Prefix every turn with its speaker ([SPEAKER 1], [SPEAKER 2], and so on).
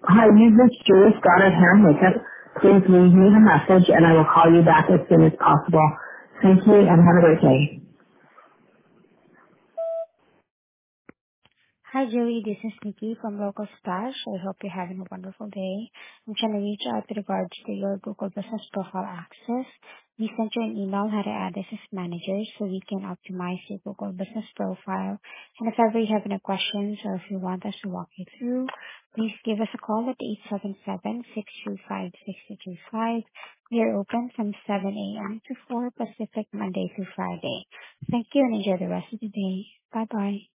[SPEAKER 1] Hi, you've reached Julie Scott at Hair and Makeup. Please leave me a message and I will call you back as soon as possible. Thank you and have a great day.
[SPEAKER 2] Hi, Julie. This is Nikki from Local Splash. I hope you're having a wonderful day. I'm trying to reach out with regards to your Google Business Profile access. We sent you an email how to add this as manager so we can optimize your Google Business Profile. And if ever you have any questions or if you want us to walk you through, please give us a call at 877-625-6225. We are open from 7 a.m. to 4 Pacific, Monday through Friday. Thank you and enjoy the rest of the day. Bye-bye.